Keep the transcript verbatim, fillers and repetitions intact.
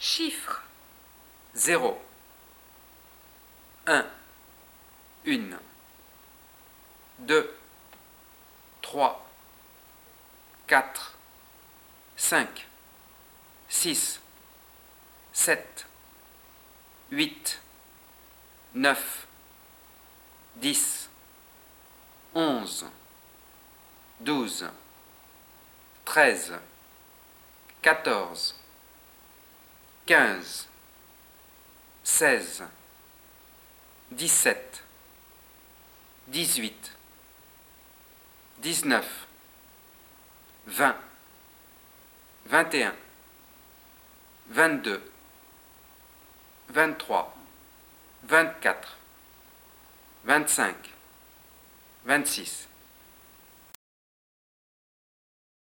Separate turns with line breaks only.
Chiffres.
zéro, un, une, deux, trois, quatre, cinq, six, sept, huit, neuf, dix, onze, douze, treize, quatorze, quinze, seize, dix-sept, dix-huit, dix-neuf, vingt, vingt et un, vingt-deux, vingt-trois, vingt-quatre, vingt-cinq, vingt-six.